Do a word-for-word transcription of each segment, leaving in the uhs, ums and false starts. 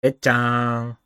えっちゃーん。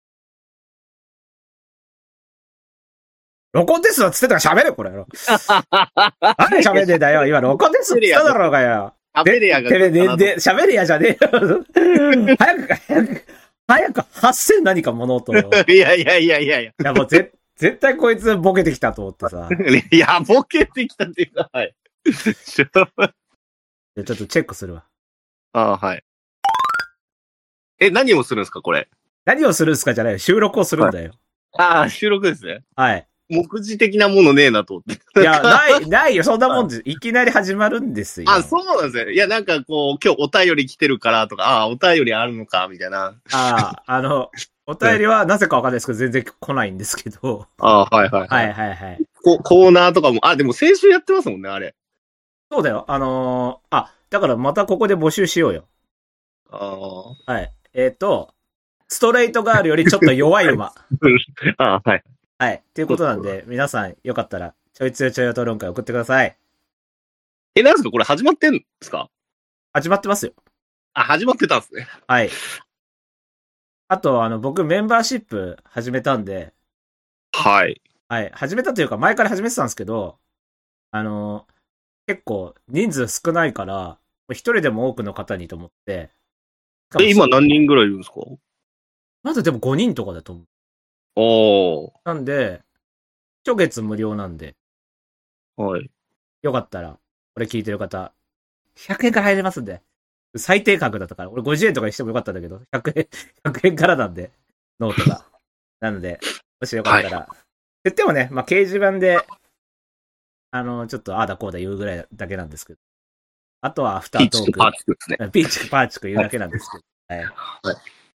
録音ですわっつってたから喋れ、これ。何喋んねえんだよ。今、録音ですって言っただろうがよ。 喋れやが。 てめえ、で、で、喋れやじゃねえよ。早く、早く、早く発せん何か物音を。いやいやいやいやいや。いや、もうぜ、絶対こいつボケてきたと思ってさ。 いや、ボケてきたっていうか、はい。 ちょっとチェックするわ。 ああ、はい。え、何をするんですか、これ。 何をするんすかじゃないよ。収録をするんだよ。 はい、ああ、収録ですね。 はい。 目次的なものねえなと思って。 いや、ない、ないよ。そんなもんで、いきなり始まるんですよ。 あ、そうなんですね。いや、なんかこう、今日お便り来てるからとか、ああ、お便りあるのか、みたいな。 ああ、あの、お便りはなぜかわかんないですけど、全然来ないんですけど。 ああ、はいはい、 はい。はいはいはい。 コ、コーナーとかも、あ、でも先週やってますもんね、あれ。 そうだよ。あのー、あ、だからまたここで募集しようよ。 ああ。 はい。えっ、ー、と、ストレートガールよりちょっと弱い馬。 ああ、はい。 はい。っていうことなんで、皆さんよかったら、ちょいつよちょいよ討論会送ってください。 え、なんですかこれ始まってんですか？ 始まってますよ。 あ、始まってたんですね。 はい。あと、あの、僕メンバーシップ始めたんで。 はい。 はい。始めたというか、前から始めてたんですけど、あの、結構人数少ないから、一人でも多くの方にと思って。 え、今何人ぐらいいるんですか？ まだでもごにんとかだと思う。 おー。 なんで、初月無料なんで。 はい。 よかったら、これ聞いてる方、ひゃくえんから入れますんで。最低額だったから、俺ごじゅうえんとかにしてもよかったんだけど、ひゃくえん、ひゃくえんからなんで、ノートが。なので、もしよかったら。はい、言ってもね、まあ、掲示板で、あの、ちょっとああだこうだ言うぐらいだけなんですけど。あとはアフタートーク。 ピーチクパーチクですね。 ピーチクパーチク言うだけなんですけど。はい。はいはい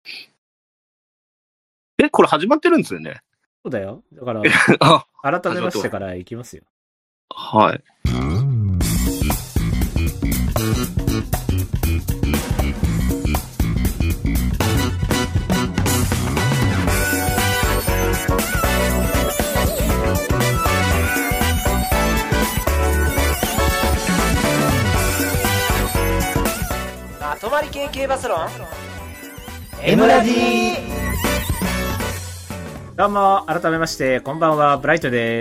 え、これ始まってるんですよね。 そうだよ。だから、改めましてから行きますよ。 はい。 まとまり系系バスロン M ラジー。 どうも、改めまして、こんばんは、ブライトです。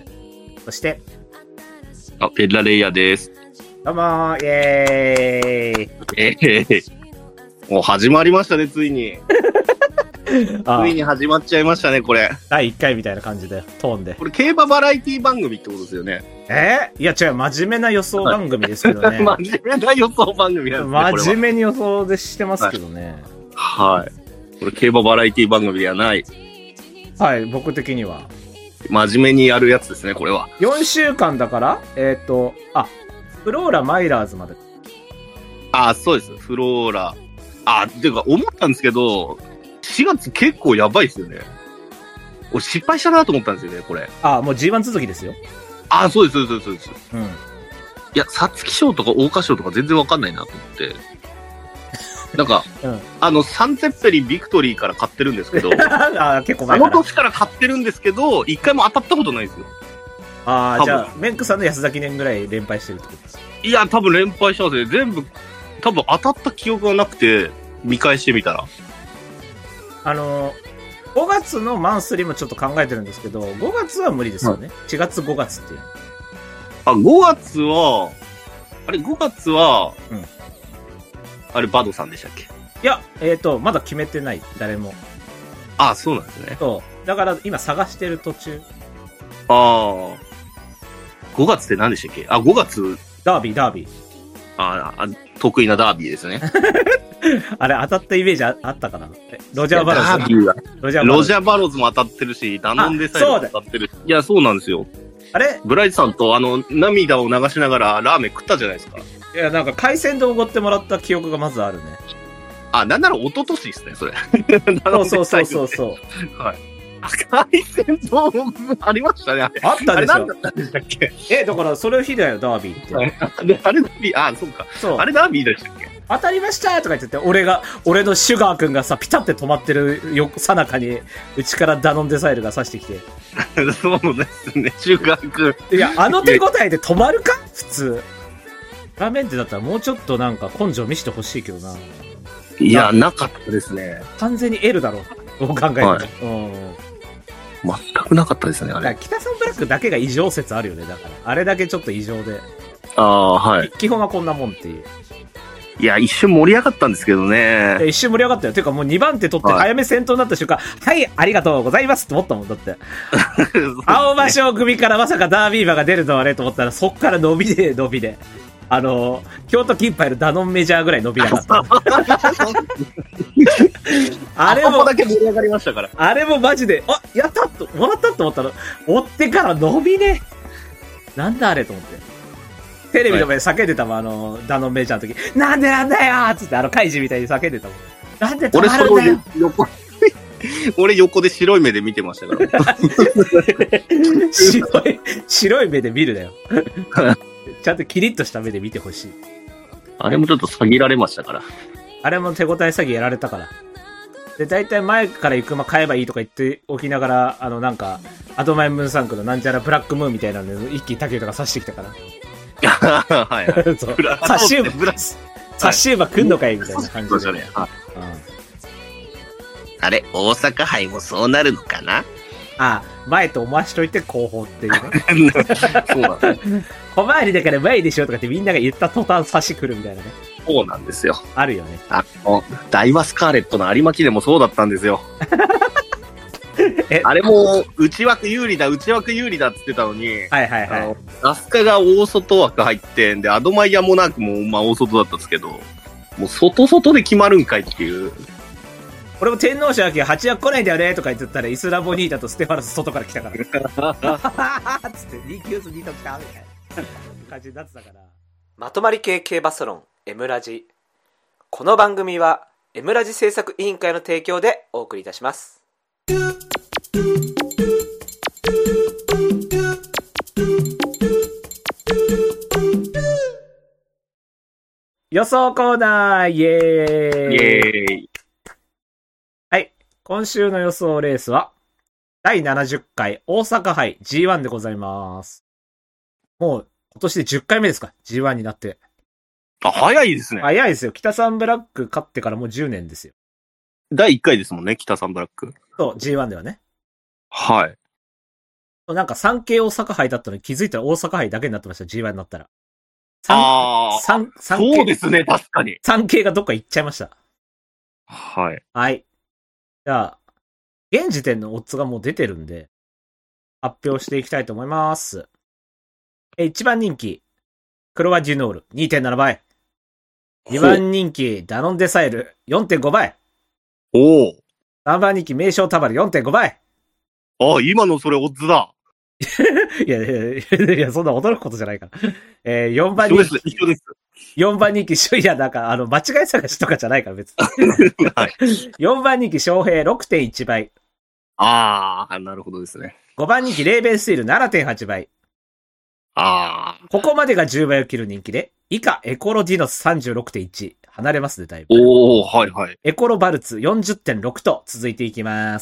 そして、 あ、ペッラレイヤーです。 どうも、イェーイ。 えー、もう始まりましたね、ついに。ついに始まっちゃいましたね、これ。 だいいっかいみたいな感じで、トーンで。 これ、競馬バラエティ番組ってことですよね。 えー、いや、違う、真面目な予想番組ですけどね。 真面目な予想番組なんですね。 真面目に予想でしてますけどね。 はい。はい、これ、競馬バラエティ番組ではない。 はい、僕的には。 真面目にやるやつですね、これは。 よんしゅうかんだから、えっ、ー、と、あ、フローラ・マイラーズまで。 あ、そうです。フローラ。あ、てか、思ったんですけど、しがつ結構やばいですよね。俺失敗したなと思ったんですよね、これ。 あ、もう ジーワン 続きですよ。 あ、そうです、そうです、そうです。 うん。 いや、皐月賞とか桜花賞とか全然わかんないなと思って。なんか、うん、あの、サンゼッペリンビクトリーから買ってるんですけど、 あ、結構前から。 あの年から買ってるんですけど、一回も当たったことないんですよ。 ああ、じゃあ、メンクさんの安田記念ぐらい連敗してるってことですか？ いや、多分連敗してますね。全部、多分当たった記憶がなくて、見返してみたら。 あの、ごがつのマンスリーもちょっと考えてるんですけど、ごがつは無理ですよね。はい、しがつ、ごがつっていう。 あ、ごがつは、あれ、ごがつは、うん。あれ、バドさんでしたっけ？ いや、えっ、ー、と、まだ決めてない、誰も。 ああ、そうなんですね。 そう。だから、今探してる途中。 ああ。ごがつって何でしたっけ？あ、ごがつ。 ダービー、ダービー。 ああ、得意なダービーですね。 あれ、当たったイメージ あ, あったかな？ロジャー・バローズ。 ダービーはロジャー・バローズ。ロジャー・バローズも当たってるし、ダノンデサイドも当たってるし。いや、そうなんですよ。 あれブライトさんと、あの、涙を流しながらラーメン食ったじゃないですか。 いや、なんか海鮮丼おごってもらった記憶がまずあるね。 あ、なんなら一昨年ですね、それ。 そうそうそうそうそう。 はい。海鮮丼ありましたね、あれ。 あったでしょ。あれ何だったんでしたっけ？ え、だからそれ日だよ、ダービーって。 あれ、あれダービー、あ、そうか。そう。あれダービーでしたっけ？ 当たりましたとか言ってて、俺が、俺のシュガーくんがさ、ピタって止まってるよ、さなかに、うちからダノンデサイルが刺してきて。 そうですね、シュガーくん。いや、あの手応えで止まるか普通。ラーメンってだったらもうちょっとなんか根性見せてほしいけどな。 いや、なかったですね。 完全に L だろう。どう考えても。 はいうん。 全くなかったですね、あだかられ。 北サンブラックだけが異常説あるよね、だから。あれだけちょっと異常で。 ああ、はい。 基本はこんなもんっていう。 いや、一瞬盛り上がったんですけどね。 一瞬盛り上がったよ。ていうかもうにばん手取って早め先頭になった瞬間、はい、はい、ありがとうございますって思ったもん、だって。青葉賞組からまさかダービー馬が出るとはねと思ったら、そっから伸びで伸びで。あの、京都キンパイのダノンメジャーぐらい伸びなかった。あれも、 あここだけ盛り上がりましたから。 あれもマジで、あ、やったと、もらったと思ったら、追ってから伸びね。なんだあれと思って。テレビの前で叫んでたもん、あの、ダノンメジャーの時。なんでなんだよーっつって、あの、カイジみたいに叫んでたもん。なんで止まるんだよ。 俺、横、俺横で白い目で見てましたから。 白い、白い目で見るなよ。ちゃんとキリッとした目で見てほしい。 あれもちょっと詐欺られましたから。 あれも手応え詐欺やられたから。で、大体前から行く馬買えばいいとか言っておきながら、あの、なんか、アドマイムーンサンクのなんちゃらブラックムーンみたいなので、一気に竹とか刺してきたから。 はいはい。 そう。サッシューバ、サッシューバ来んのかいみたいな感じで。 そうですね。はい。あれ、大阪杯もそうなるのかな。 ああ、前と思わしといて後方っていうね。 そうなんですね。 小回りだから前でしょとかってみんなが言った途端差し来るみたいなね。 そうなんですよ。 あるよね。 あの、ダイワスカーレットの有馬記念もそうだったんですよ。あれも、内枠有利だ、内枠有利だって言ってたのに、 はいはいはい。 ラスカが大外枠入ってんで、アドマイヤモナークもまあ大外だったんですけど、もう外外で決まるんかいっていう。 俺も天皇賞秋ははち枠来ないんだよねとか言ってたら、イスラボニータとステファノス外から来たから。つって、にきゅうスにと来たみたいな感じになってたから。 まとまり系系バスロン、エムラジ。この番組は、エムラジ制作委員会の提供でお送りいたします。 予想コーナーイエーイイエーイ。 はい。今週の予想レースは、だいななじゅっかい大阪杯 ジーワン でございます。もう、今年でじゅっかいめですか ?ジーワン になって。 あ、早いですね。 早いですよ。北サンブラック勝ってからもうじゅうねんですよ。 だいいっかいですもんね、北サンブラック。 そう、ジーワン ではね。 はい。 なんか産経大阪杯だったのに気づいたら大阪杯だけになってました、ジーワン になったら。 ああ。 産、産そうですね、確かに。 産経がどっか行っちゃいました。 はい。 はい。じゃあ、現時点のオッズがもう出てるんで、発表していきたいと思います。え、いちばん人気、クロワデュノール にてんなな 倍。にばん人気、ダノンデサイル よんてんご 倍。 おお。 さんばん人気、名称タバル よんてんご 倍。 あ、今のそれオッズだ。 いやいやいや、そんな驚くことじゃないから。えー、よんばん人気。 一緒です。 よんばん人気、いや、なんか、あの、間違い探しとかじゃないから、別に。 はい。 よんばん人気、翔平 ろくてんいち 倍。 ああ、なるほどですね。 ごばん人気、レーベンスティール ななてんはち 倍。 ああ。 ここまでがじゅうばいを切る人気で、以下、エコロディノス さんじゅうろくてんいち。離れますね、だいぶ。 おお、はいはい。 エコロバルツ よんじゅってんろく と続いていきます。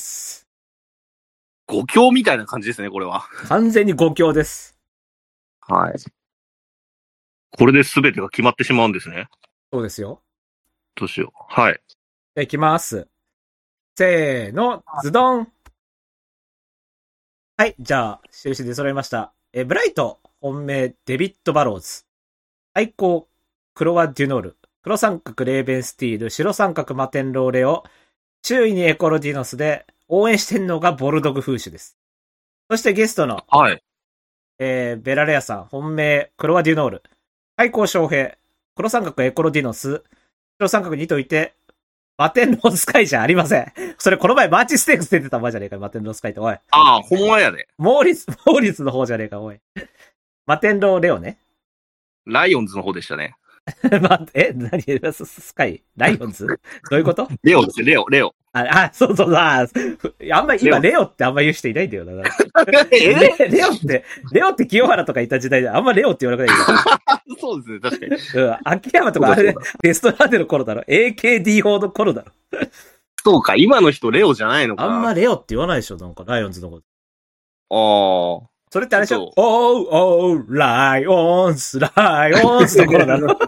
ご強みたいな感じですね、これは。 完全にご強です。 はい。これで全てが決まってしまうんですね。 そうですよ。 どうしよう。はい。じゃあいきます。せーの、ズドン。はい、じゃあ、印で揃いました。え、ブライト、本命、デビッド・バローズ。対抗、クロワ・デュノール。黒三角、レーベンスティール。白三角、マテンローレオ。周囲にエコロディノスで、応援してんのがボルドグ・フーシュです。そしてゲストの、 はい。 えー、ベラレアさん、本命、クロワ・デュノール。対抗翔平、黒三角エコロディノス、白三角にといて、マテンロースカイじゃありません。それこの前マーチステークス出てた馬じゃねえか、マテンロースカイって、おい。 ああ、ほんまやで。 モーリス、モーリスの方じゃねえか、おい。マテンローレオね。 ライオンズの方でしたね。 ま、え、何スカイライオンズどういうことレオですよ、レオ、レオ。 あ、あ、そうそう、あ、あんま、今レオってあんま言う人いないんだよな。 えレレオって、レオって清原とかいた時代であんまレオって言わなくないよ。そうですね、確かに。 うん、秋山とかあれ、ベストラーデの頃だろ。エーケーディー 法の頃だろ。 そうか、今の人レオじゃないのか。 あんまレオって言わないでしょ、なんか、ライオンズのこと。 ああ。 それってあれでしょおーおー、ライオンズ、ライオンズの頃だろ。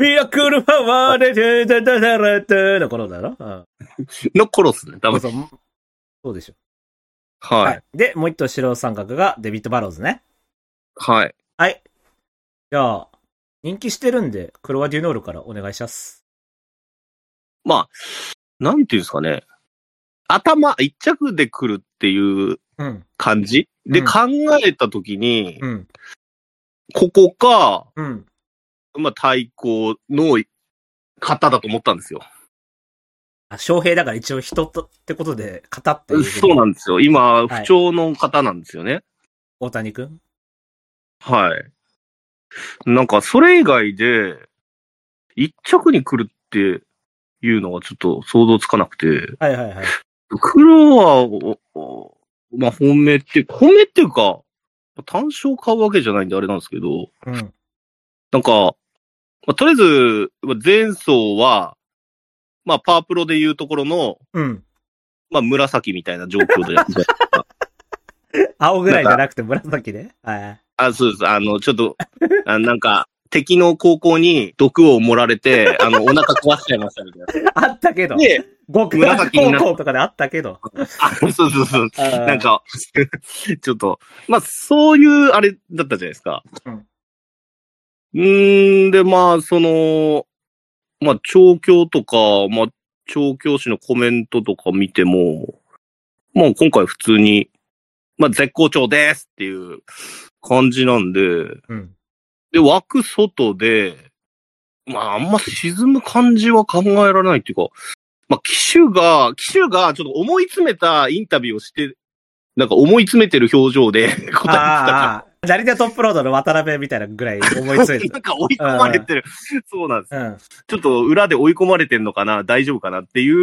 ミラクルパワーで、で、で、で、で、で、の頃だろ、うん、 の頃っすね、多分。 そうそう。そうでしょ。 はい。 はい。で、もう一頭白三角がデビッド・バローズね。 はい。 はい。じゃあ、人気してるんで、クロワデュノールからお願いします。 まあ、なんていうんですかね。頭一着で来るっていう感じ、うん、で、考えたときに、うん、ここか、うん、まあ、対抗の方だと思ったんですよ。 あ、翔平だから一応人とってことで、型っていう。 そうなんですよ。今、不調の方なんですよね。はい、 大谷くん？ はい。なんか、それ以外で、一着に来るっていうのがちょっと想像つかなくて。 はいはいはい。 黒は、まあ、本命って、本命っていうか、単勝買うわけじゃないんであれなんですけど、うん、なんか、まあ、とりあえず、前走は、まあ、パワープロでいうところの、うん、まあ、紫みたいな状況で。 青ぐらいじゃなくて紫ね。はい。 あ、そうです。あの、ちょっと、あなんか、敵の高校に毒を盛られて、あの、お腹壊しちゃいましたみたいな。 あったけど。で、極紫高校とかであったけど。 あ、そうそうそう。なんか、ちょっと、まあ、そういうあれだったじゃないですか。うん。うーん、で、まあ、その、まあ、調教とか、まあ、調教師のコメントとか見ても、まあ、今回普通に、まあ、絶好調ですっていう感じなんで、うん、で、枠外で、まあ、あんま沈む感じは考えられないっていうか、まあ、騎手が、騎手がちょっと思い詰めたインタビューをして、なんか思い詰めてる表情で答えてたから。 ジャリテトップロードの渡辺みたいなぐらい思い詰めてる。 なんか追い込まれてる。そうなんです、うん。ちょっと裏で追い込まれてんのかな、大丈夫かなっていう、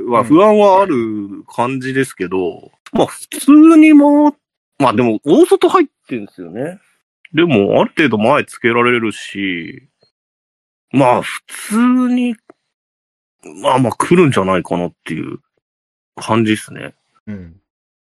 まあ不安はある感じですけど、うん、まあ普通にも、まあでも大外入ってるんですよね。でもある程度前つけられるし、まあ普通に、まあまあ来るんじゃないかなっていう感じですね。うん。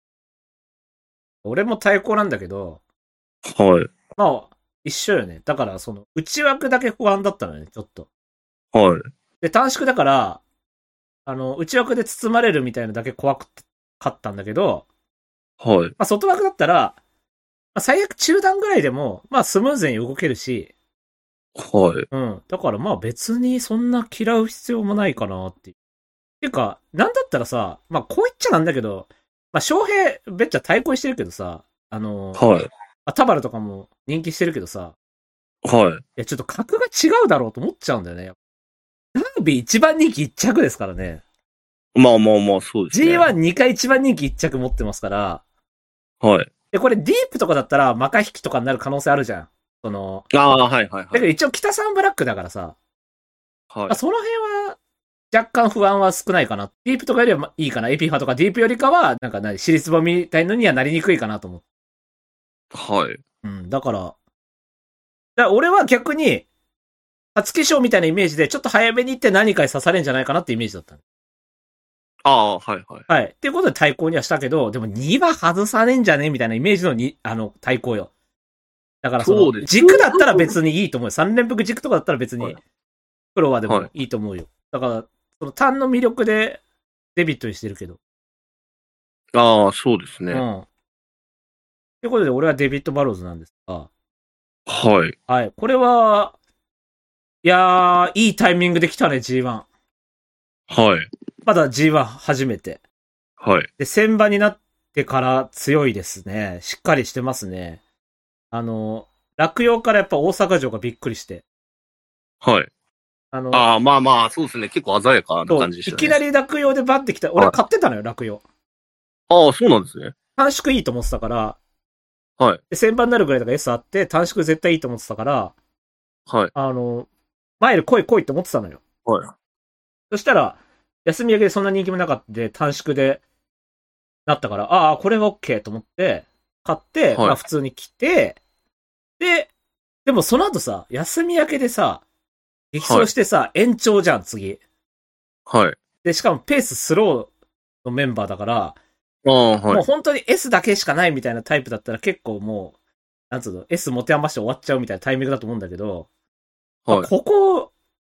俺も対抗なんだけど、 はい。 まあ、一緒よね。だから、その、内枠だけ不安だったのね、ちょっと。 はい。 で、短縮だから、あの、内枠で包まれるみたいなだけ怖かったんだけど、 はい。 まあ、外枠だったら、まあ、最悪中段ぐらいでも、まあ、スムーズに動けるし、 はい。 うん。だからまあ別にそんな嫌う必要もないかなっていう。っていうか、なんだったらさ、まあこう言っちゃなんだけど、まあ翔平、べっちゃ対抗してるけどさ、あの、 はい。まあ、タバルとかも人気してるけどさ、 はい。いやちょっと格が違うだろうと思っちゃうんだよね。ダービー一番人気一着ですからね。 まあまあまあ、そうですね。 ジーワンに 回一番人気一着持ってますから。 はい。 で、これディープとかだったらマカ引きとかになる可能性あるじゃん。その、 ああ、はいはいはい。だけど一応北サンブラックだからさ、はい。まあ、その辺は、若干不安は少ないかな。ディープとかよりはいいかな。エピファとかディープよりかは、なんか何、シリスボみたいのにはなりにくいかなと思う。 はい。 うん、だから、だから俺は逆に、初期賞みたいなイメージで、ちょっと早めに行って何かに刺されんじゃないかなってイメージだった。 ああ、はいはい。 はい。っていうことで対抗にはしたけど、でもには外さねえんじゃねえみたいなイメージのに、あの、対抗よ。だからその、そう軸だったら別にいいと思うよ。さん連複軸とかだったら別に、プロはでもいいと思うよ。はい、だから、その単の魅力でデビットにしてるけど。 ああ、そうですね。うん。 ということで、俺はデビット・バローズなんですが。 はい。 はい。これは、いやー、いいタイミングで来たね、ジーワン。 はい。 まだ ジーワン 初めて。 はい。 で、先場になってから強いですね。しっかりしてますね。あの、落葉からやっぱ大阪城がびっくりして。 はい。あの、ああ、まあまあ、そうですね。結構鮮やかな感じでしたね。 いきなり落葉でバッて来た。俺買ってたのよ、落葉。 ああ、そうなんですね。 短縮いいと思ってたから。 はい。 で、先番になるぐらいとか S あって、短縮絶対いいと思ってたから。 はい。 あの、マイル来い来いって思ってたのよ。 はい。 そしたら、休み明けでそんな人気もなかったで、短縮で、なったから、ああ、これは OK と思って、買って、はい、まあ普通に来て、で、でもその後さ、休み明けでさ、激走してさ、はい、延長じゃん、次。 はい。 で、しかもペーススローのメンバーだから、 あはい、 もう本当に S だけしかないみたいなタイプだったら結構もう、なんつうの、S 持て余して終わっちゃうみたいなタイミングだと思うんだけど、はい、まあ、ここ、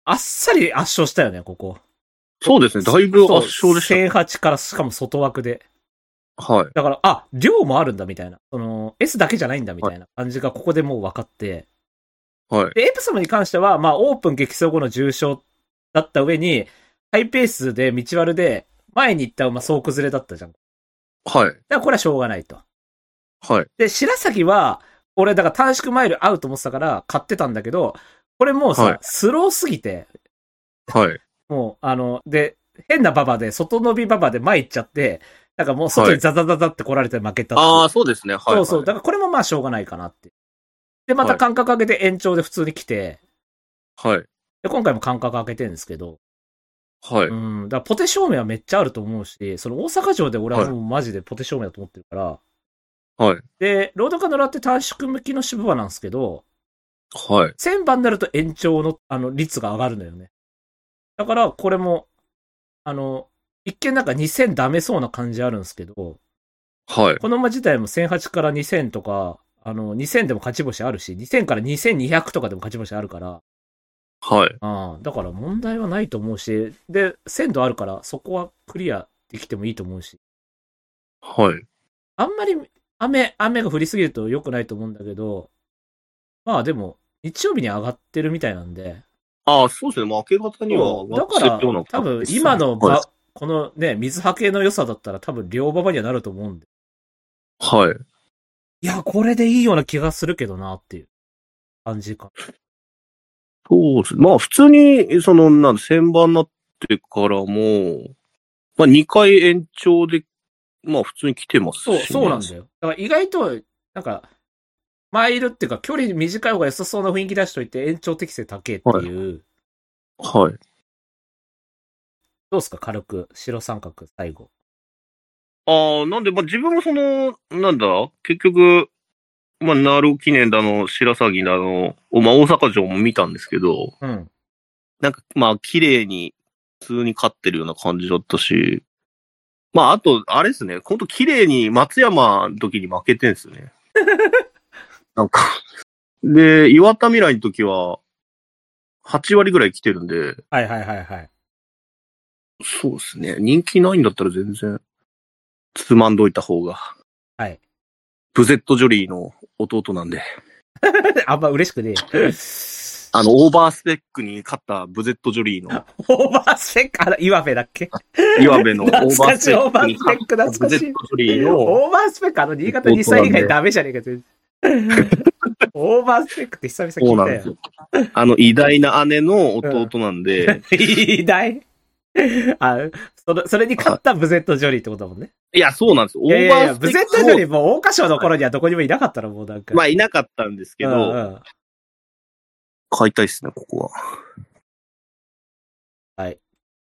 あっさり圧勝したよね、ここ。 そうですね、だいぶ圧勝でした。 せんはちからしかも外枠で。 はい。 だから、あ、量もあるんだみたいな。その、S だけじゃないんだみたいな感じがここでもう分かって。 はい。 で、エプソムに関しては、まあ、オープン激走後の重賞だった上に、ハイペースで道悪で、前に行った馬総崩れだったじゃん。 はい。 だからこれはしょうがないと。 はい。 で、白崎は、俺、だから短縮マイル合うと思ってたから買ってたんだけど、これもうさ、はい、スローすぎて、 はい。 もう、あの、で、変な馬場で、外伸び馬場で前行っちゃって、なんかもう外にザザザザって来られて負けたって、はい。 ああ、そうですね。はい、はい。 そうそう。だからこれもまあしょうがないかなって。で、また間隔空けて延長で普通に来て、 はい。 で、今回も間隔空けてるんですけど、 はい。 うん。だからポテ証明はめっちゃあると思うし、その大阪城で俺はもうマジでポテ証明だと思ってるから、 はい。 で、ロードカノラって短縮向きの渋馬なんですけど、 はい。 せんばんになると延長の、あの、率が上がるのよね。だから、これも、あの、一見なんかにせんダメそうな感じあるんですけど、 はい。 この馬自体もせんはちからにせんとか、あの、にせんでも勝ち星あるし、にせんからにせんにひゃくとかでも勝ち星あるから、 はい。 ああ、だから問題はないと思うし、で、鮮度あるから、そこはクリアできてもいいと思うし。 はい。 あんまり、雨、雨が降りすぎると良くないと思うんだけど、まあでも、日曜日に上がってるみたいなんで。 ああ、そうですね。まあ、明け方には上がってるような、 だから、多分、今の場、このね、水はけの良さだったら多分、両馬場にはなると思うんで。 はい。 いや、これでいいような気がするけどな、っていう感じか。 そうです。まあ、普通に、その、なん先番になってからも、まあ、にかい延長で、まあ、普通に来てますし、ね。 そう、そうなんだよ。だから意外と、なんか、マイルっていうか、距離短い方が良さそうな雰囲気出しといて、延長適性高えっていう。 はい。はい、 どうすか、軽く。白三角、最後。 ああ、なんで、まあ、自分もその、なんだ、結局、まあ、ナル記念だの、白鷺だの、まあ、大阪城も見たんですけど、 うん。 なんか、まあ、綺麗に、普通に勝ってるような感じだったし、まあ、あと、あれですね、ほんと綺麗に松山の時に負けてんすよね。なんか、で、岩田未来の時は、はち割ぐらい来てるんで、 はいはいはいはい。 そうですね、人気ないんだったら全然、つまんどいた方が。 はい。 ブゼット・ジョリーの弟なんで。 あんま嬉しくねえ。 あの、オーバースペックに勝ったブゼット・ジョリーの。 オーバースペック、あの、岩部だっけ岩部のオーバースペックに勝ったブゼット・ジョリーの。 オーバースペック、あの、新潟にさい以外ダメじゃねえか、全然。オーバースペックって久々聞いたよ。 そうなんですよ。あの、偉大な姉の弟なんで。 うん、偉大あ、それ、それに勝ったブゼット・ジョリーってことだもんね。 いや、そうなんですよ。オーバースペック。ブゼット・ジョリーもう、桜花賞の頃にはどこにもいなかったらもうなんか。 まあ、いなかったんですけど、うんうん、買いたいっすね、ここは。 はい。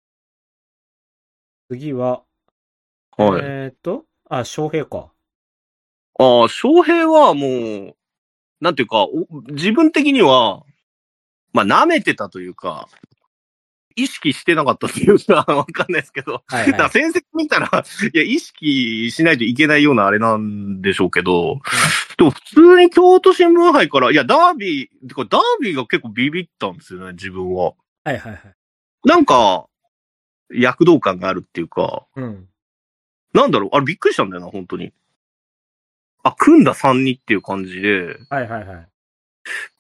次は、 はい、 えーっと、あ、翔平か。 ああ、翔平はもう、なんていうか、自分的には、まあ、舐めてたというか、意識してなかったっていうか、わかんないですけど、はいはい、だから成績見たら、いや、意識しないといけないようなあれなんでしょうけど、うん、でも普通に京都新聞杯から、いや、ダービー、てかダービーが結構ビビったんですよね、自分は。 はいはいはい。 なんか、躍動感があるっていうか、 うん、 なんだろう、あれびっくりしたんだよな、本当に。あ、組んださんにっていう感じで。 はいはいはい。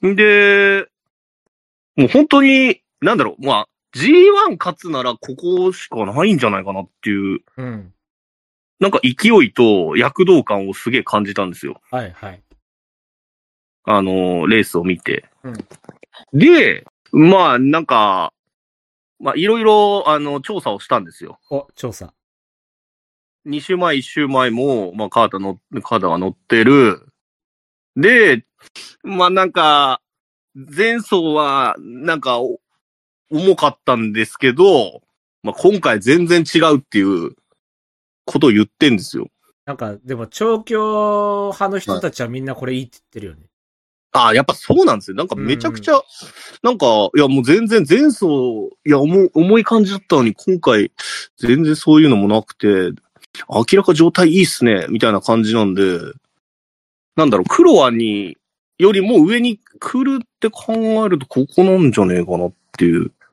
んで、もう本当に、なんだろう、まあ、ジーワン 勝つならここしかないんじゃないかなっていう、 うん、 なんか勢いと躍動感をすげえ感じたんですよ。 はいはい。 あの、レースを見て。 うん、 で、まあ、なんか、まあ、いろいろ、あの、調査をしたんですよ。 お、調査。 に週前、いっ週前も、まあ、カータの、カータが乗ってる。で、まあ、なんか、前走は、なんか、重かったんですけど、まあ、今回全然違うっていうことを言ってんですよ。 なんか、でも、調教派の人たちはみんなこれいいって言ってるよね。 ああ、やっぱそうなんですよ。なんかめちゃくちゃ、うん、なんか、いやもう全然前走、いや重、重い感じだったのに、今回、全然そういうのもなくて、明らか状態いいっすね、みたいな感じなんで、なんだろう、クロアに、よりも上に来るって考えると、ここなんじゃねえかなっていう。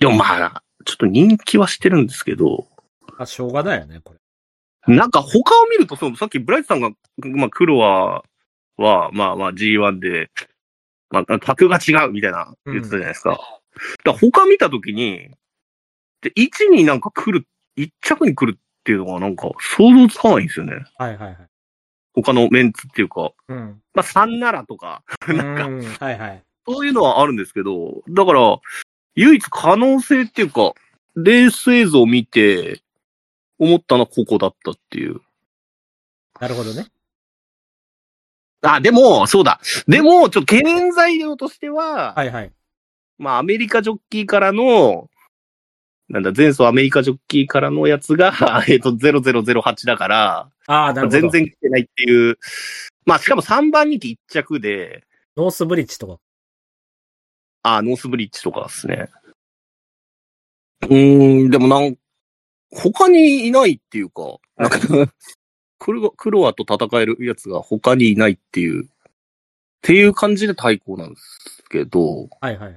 でもまあ、ちょっと人気はしてるんですけど。 あ、しょうがないよね、これ。 なんか他を見ると、そう、さっきブライトさんが、まあ、クロアは、まあまあ ジーワン で、まあ、格が違うみたいな言ってたじゃないですか。うん、だから他見たときに、で、いちになんか来る、いっ着に来るっていうのがなんか想像つかないんですよね。 はいはいはい。 他のメンツっていうか。 うん。 まあさんならとか、なんか、 うん、はいはい。 そういうのはあるんですけど、だから、唯一可能性っていうか、レース映像を見て、思ったのはここだったっていう。 なるほどね。 あ、でも、そうだ。でも、ちょっと懸念材料としては、 はいはい。 まあ、アメリカジョッキーからの、なんだ、前走アメリカジョッキーからのやつが、えっと、ゼロゼロゼロはちだから、 ああ、なるほど。 全然来てないっていう。まあ、しかもさんばん人気いっ着で、 ノースブリッジとか。 ああ、ノースブリッジとかですね。うーん、でもなん、他にいないっていうか、なんか、クロ、クロアと戦えるやつが他にいないっていう、っていう感じで対抗なんですけど、 はいはい。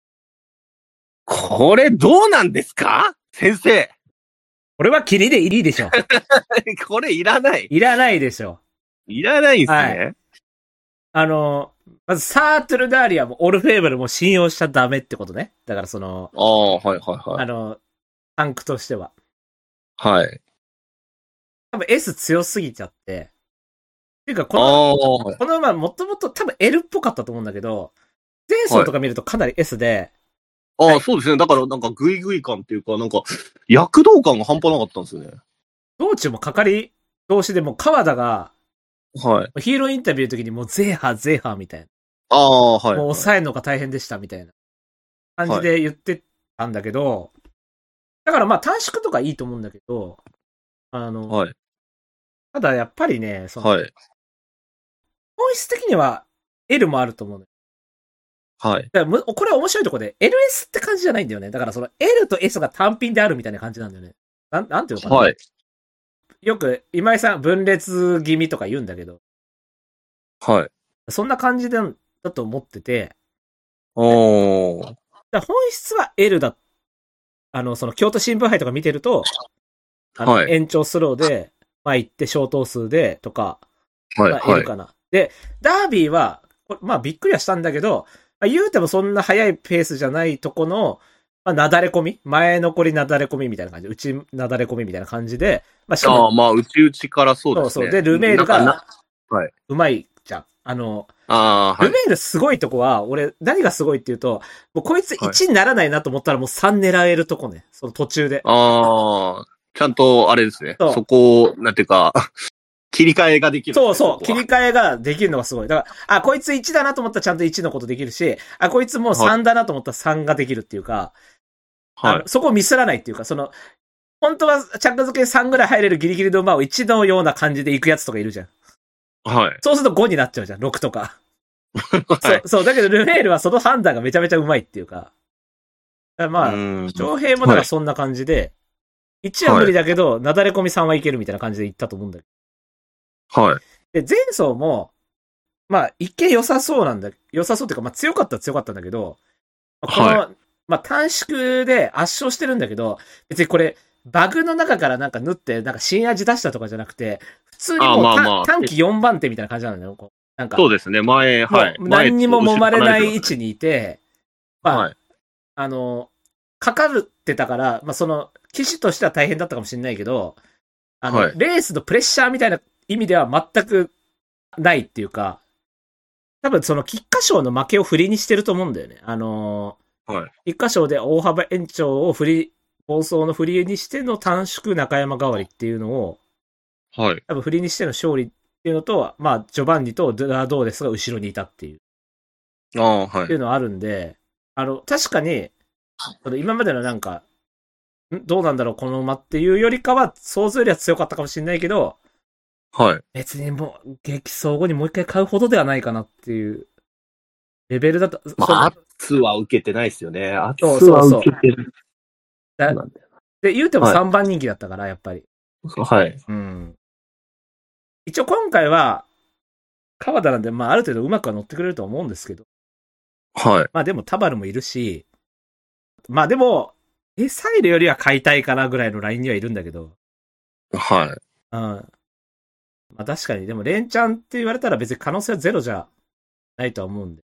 これどうなんですか先生。 これはキリでいいでしょ。 これいらない。 いらないでしょ。 いらないんすね。はい、 あの、まずサートルダーリアもオルフェーブルも信用しちゃダメってことね。だからその、 ああ、はいはいはい。 あの、タンクとしては。 はい。 多分 S 強すぎちゃって。っていうか、この、この馬もともと多分 L っぽかったと思うんだけど、前走とか見るとかなり S で、 ああ、はい、そうですね。だからなんかグイグイ感っていうか、なんか躍動感が半端なかったんですよね。 道中もかかり同士でも川田が、 はい。 ヒーローインタビューの時にもうゼーハーゼーハーみたいな。 ああ、はい、はい。 もう抑えるのが大変でしたみたいな感じで言ってたんだけど、はい、だからまあ短縮とかいいと思うんだけど、あの、はい、ただやっぱりね、その、はい、本質的には L もあると思うの。 はい。 だからこれは面白いところで エルエス って感じじゃないんだよね。だからその L と S が単品であるみたいな感じなんだよね。なん、なんていうのかな。はい。よく今井さん分裂気味とか言うんだけど。 はい。 そんな感じだと思ってて。 おー。 だ本質は L だ。あの、その京都新聞杯とか見てると、あの、はい、延長スローで、まあ行って消灯数でとか、 はい、 まあ、L かな。はい、で、ダービーは、まあびっくりはしたんだけど、まあ、言うてもそんな速いペースじゃないとこの、まあ、なだれ込み前残りなだれ込みみたいな感じ。内なだれ込みみたいな感じで。 まあ、しかも。ああ、まあ、内々からそうですね。 そうそう。で、ルメールが、はい。うまいじゃん。あの、 ああ、はい。 ルメールすごいとこは、俺、何がすごいっていうと、もうこいついちにならないなと思ったらもうさん狙えるとこね。その途中で。 ああ、ちゃんと、あれですね。そ, そこを、なんていうか、切り替えができる、ね。 そうそう。切り替えができるのがすごい。だから、あ、こいついちだなと思ったらちゃんといちのことできるし、あ、こいつもうさんだなと思ったらさんができるっていうか、はい。そこをミスらないっていうか、その、本当は着付けさんぐらい入れるギリギリの馬をいちのような感じで行くやつとかいるじゃん。 はい。 そうするとごになっちゃうじゃん、ろくとか。 はい、 そう、そう。だけどルメールはその判断がめちゃめちゃうまいっていうか。かまあ、徴兵もだからそんな感じで、はい、いちは無理だけど、はい、なだれ込みさんはいけるみたいな感じで行ったと思うんだけど。はい。 で、前走も、まあ、一見良さそうなんだ、良さそうっていうか、まあ強かったら強かったんだけど、この、はい、まあ短縮で圧勝してるんだけど、別にこれ、バグの中からなんか縫って、なんか新味出したとかじゃなくて、普通にもう、まあまあ、短期よんばん手みたいな感じなんだよ。なんかそうですね、前、はい。 何にも揉まれない位置にいて、まあ、はい、あの、かかるってたから、まあその、騎手としては大変だったかもしれないけど、あの、はい、レースのプレッシャーみたいな意味では全くないっていうか、多分その菊花賞の負けを振りにしてると思うんだよね。あのー、はい、菊花賞で大幅延長を振り、暴走の振りにしての短縮中山代わりっていうのを、 はい。 多分振りにしての勝利っていうのと、まあ、ジョバンニとドラドーレスが後ろにいたっていう。 ああ、はい。 っていうのはあるんで、あの、確かに、今までのなんか、どうなんだろう、この馬っていうよりかは、想像よりは強かったかもしれないけど、 はい。 別にもう、激走後にもう一回買うほどではないかなっていうレベルだと。 まあ、圧は受けてないですよね。圧は受けてる。 だで、言うてもさんばん人気だったから、やっぱり。 はい。 うん。一応今回は、川田なんで、まあ、ある程度うまくは乗ってくれると思うんですけど。 はい。 まあでも、タバルもいるし、まあでも、 エサイルよりは買いたいかなぐらいのラインにはいるんだけど。 はい。 うん。まあ確かに、でもレンチャンって言われたら別に可能性はゼロじゃないとは思うんで。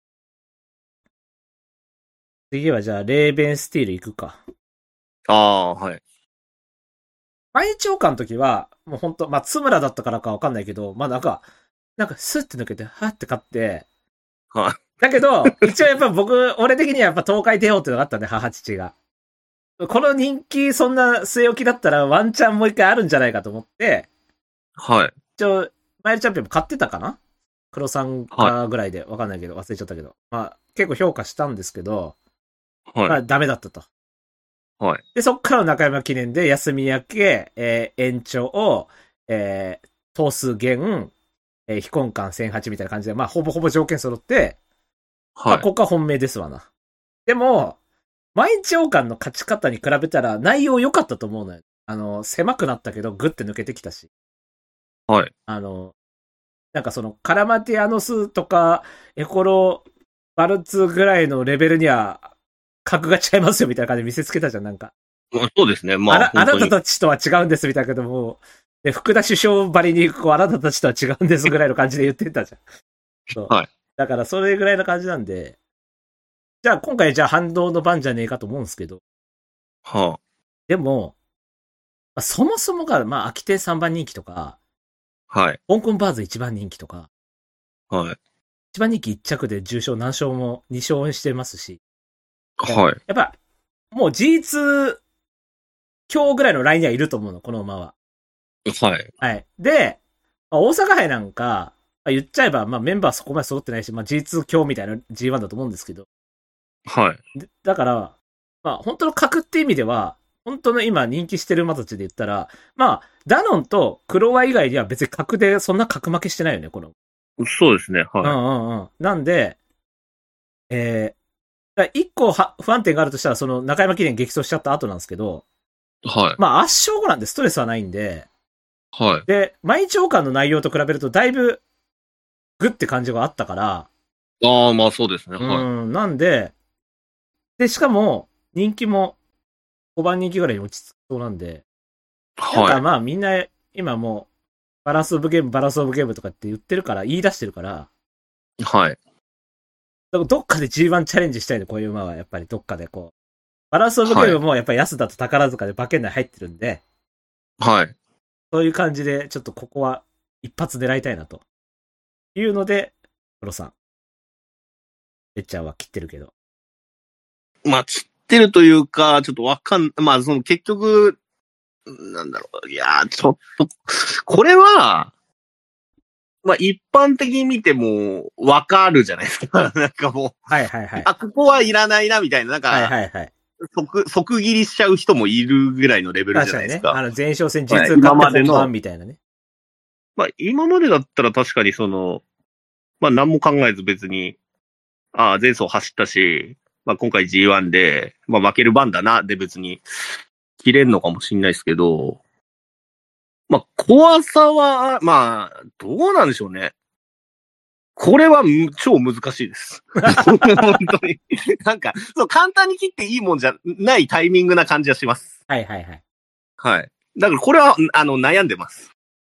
次はじゃあ、レーベンスティール行くか。 ああ、はい。 毎日王冠の時は、もうほんと、まあ、津村だったからかわかんないけど、まあなんか、なんかスッて抜けて、はって買って、 はい。 だけど、一応やっぱ僕、俺的にはやっぱ東海帝王っていうのがあったんで、母父が。この人気、そんな据え置きだったらワンチャンもう一回あるんじゃないかと思って、 はい。 一応、マイルチャンピオンも買ってたかな黒さんかぐらいで、わかんないけど、忘れちゃったけど。まあ、結構評価したんですけど、 はい。 まあ、ダメだったと。 はい。 で、そっからの中山記念で休み明け、えー、延長を、えー、頭数減、えー、非根幹せんはちみたいな感じで、まあ、ほぼほぼ条件揃って、 はい。 まあ、ここは本命ですわな。でも、毎日王冠の勝ち方に比べたら内容良かったと思うのよ。あの、狭くなったけど、グッて抜けてきたし。 はい。 あの、なんかその、カラマティアノスとか、エコロ、バルツぐらいのレベルには、格が違いますよみたいな感じで見せつけたじゃん、なんか。 まあ、そうですね。まあ、 あな、あなたたたちとは違うんですみたいなけども、で、福田首相ばりに、こう、あなたたちとは違うんですぐらいの感じで言ってたじゃん。そう。 はい。 だから、それぐらいの感じなんで、じゃあ、今回、じゃあ、反動の番じゃねえかと思うんですけど、 はでも、まあ、そもそもが、まあ、秋手さんばん人気とか、 あ、はい。 香港バーズいちばん人気とか、 はい。 いちばん人気いっ着で重賞何勝もに勝してますし、 はい。 やっぱ、もう ジーツー 今日ぐらいのラインにはいると思うの、この馬は。 はい。 はい。で、まあ、大阪杯なんか、まあ、言っちゃえば、まあ、メンバーそこまで揃ってないし、まあ、ジーツー 今日みたいな ジーワン だと思うんですけど。 はい。 でだから、まあ、本当の格って意味では、本当の今人気してる馬たちで言ったら、まあ、ダノンとクロワ以外には別に格でそんな格負けしてないよね、この。 そうですね。 うんはうんうん。なんで、えー、一個は不安定があるとしたら、その中山記念激走しちゃった後なんですけど、 い。はい。 まあ圧勝後なんでストレスはないんで、 はい。 で、毎日王冠の内容と比べるとだいぶグッて感じがあったから、 ああ、まあそうですね。 うはい。 ん、なんで、で、しかも人気もごばん人気ぐらいに落ち着きそうなんで、なんかはまあみんな今もうバランスオブゲーム、バランスオブゲームとかって言ってるから、言い出してるから、 い。はい。 だからどっかで ジーワン チャレンジしたいの、こういう馬はやっぱりどっかでこう。バランスオブゲームもやっぱり安田と宝塚で馬券内入ってるんで、 はい。 そういう感じでちょっとここは一発狙いたいなと。いうので、プロさん。レッチャーは切ってるけど。 まあ、散ってるというか、ちょっとわかん、まあ、その結局、なんだろう。いやー、ちょっと、これは、まあ、一般的に見ても、わかるじゃないですか。なんかもう、 はいはいはい。 あ、ここはいらないな、みたいな、なんか、 はいはいはい。 即、即切りしちゃう人もいるぐらいのレベルじゃないですか。 確かにね。あの、前哨戦実はい勝って本番みたいなね。 まあ、今までだったら確かにその、まあ、何も考えず別に、ああ、前走走ったし、まあ、今回 ジーワン で、まあ、負ける番だな、で別に、切れんのかもしんないですけど、まあ、怖さは、まあ、どうなんでしょうね。これはむ超難しいです。本当に。なんか、そう、簡単に切っていいもんじゃないタイミングな感じはします。 はいはいはい。 はい。だからこれは、あの、悩んでます。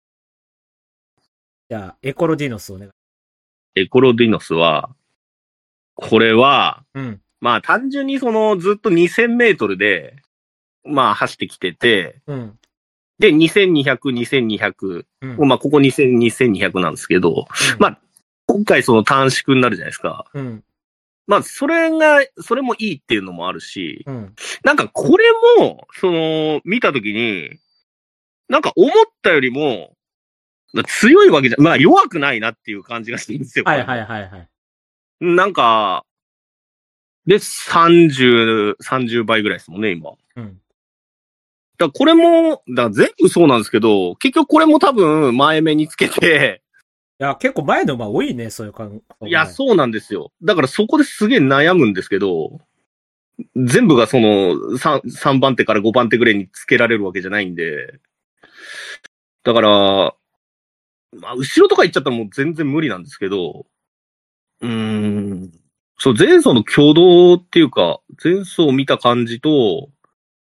じゃあ、エコロディノスお願い。 エコロディノスは、これは、 うん。 まあ単純にそのずっとにせんメートルで、まあ走ってきてて、 うん。 で、にせんにひゃく、にせんにひゃく、 うんまあここにせん、にせんにひゃくなんですけど、まあ今回その短縮になるじゃないですか。 うん。 まあそれが、それもいいっていうのもあるし、 うん。 なんかこれも、その、見たときに、なんか思ったよりも、強いわけじゃ、まあ弱くないなっていう感じがしてるんですよ。 はいはいはいはい。 なんか、で、さんじゅう、さんじゅうばいぐらいですもんね、今。 うん。 だからこれも、だから全部そうなんですけど、結局これも多分前目につけて、 いや、結構前の馬多いね、そういう感じ。 いや、そうなんですよ。だからそこですげえ悩むんですけど、全部がその 3, さんばん手からごばん手ぐらいにつけられるわけじゃないんで、だから、まあ、後ろとか行っちゃったらもう全然無理なんですけど、うーん、そう、前走の挙動っていうか、前走を見た感じと、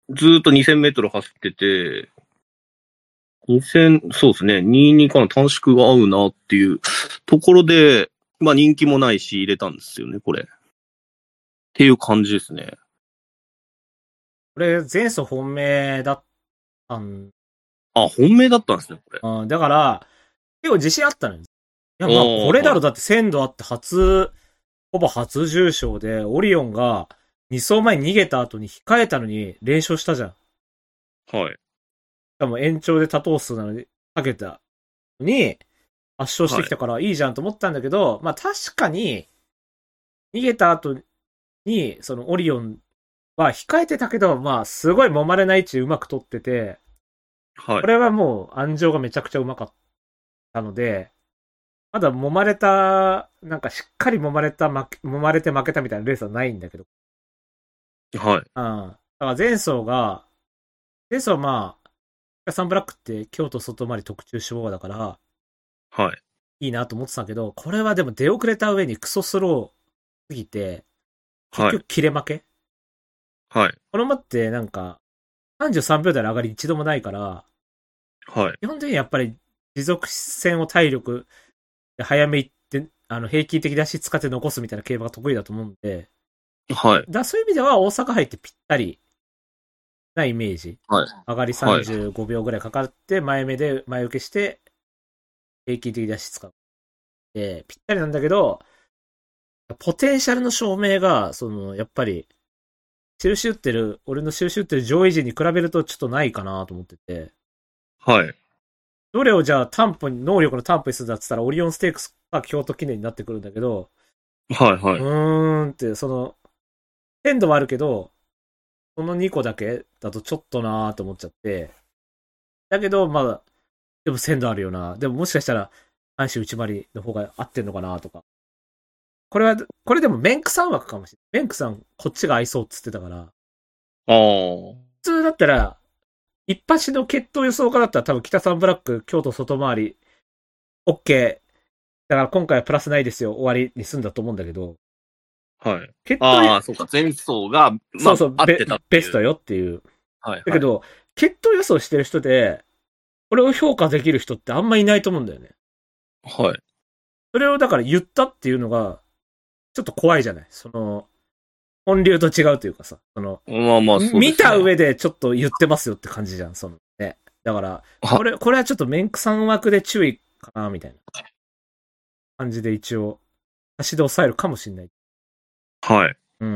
ずーっとにせんメートル走ってて、にせん、そうですね、にじゅうにからの短縮が合うなっていうところで、まあ人気もないし入れたんですよね、これ。っていう感じですね。 これ、前走本命だったん。 あ、本命だったんですね、これ。 うん、だから、結構自信あったのよ。いや、まあ、これだろ、だって鮮度あって初、ほぼ初重賞で、オリオンがに走前に逃げた後に控えたのに連勝したじゃん。 はい。 しかも延長で多頭数なのに、かけたのに、圧勝してきたからいいじゃんと思ったんだけど、はい、まあ確かに、逃げた後に、そのオリオンは控えてたけど、まあすごい揉まれない位置うまく取ってて、はい。これはもう安城がめちゃくちゃうまかったので、まだ揉まれた、なんかしっかり揉まれた、揉まれて負けたみたいなレースはないんだけど。 はい。うん。 だから前走が、前走はまあ、サンブラックって京都外回り特注志望だから、 はい。 いいなと思ってたけど、これはでも出遅れた上にクソスローすぎて、結局切れ負け、はい、この馬ってなんか、さんじゅうさんびょう台の上がり一度もないから、 はい。 基本的にやっぱり持続戦を体力で早めいって、あの、平均的出し使って残すみたいな競馬が得意だと思うんで、 はい。 だそういう意味では大阪杯ってぴったりなイメージ。はい。上がりさんじゅうごびょうぐらいかかって、前目で前受けして、平均的出し使う。で、ぴったりなんだけど、ポテンシャルの証明が、その、やっぱり、印打ってる、俺の印打ってる上位陣に比べるとちょっとないかなと思ってて。 はい。 どれをじゃあ担保に、能力の担保にするんだって言ったら、オリオンステークスが京都記念になってくるんだけど、 はいはい。 うーんって、その、鮮度はあるけど、そのにこだけだとちょっとなーと思っちゃって。だけど、まあ、でも鮮度あるよな。でももしかしたら、阪神内回りの方が合ってんのかなとか。これは、これでもメンクさん枠かもしれない。メンクさん、こっちが合いそうっつってたから。ああ。普通だったら、一発の決闘予想家だったら多分北三ブラック、京都外回り、OK。だから今回はプラスないですよ、終わりに済んだと思うんだけど。 はい。決闘ああ、そうか、前走が、まあ、 そうそう、 合ってたベストよっていう。 はい、はい。 だけど、決闘予想してる人で、これを評価できる人ってあんまいないと思うんだよね。 はい。 それをだから言ったっていうのが、ちょっと怖いじゃない。その、本流と違うというかさ、その、 まあまあそうですね、 見た上でちょっと言ってますよって感じじゃん、そのね。だから、これ、これはちょっとメンクさん枠で注意かな、みたいな感じで一応、足で抑えるかもしれない。 はい。 うん。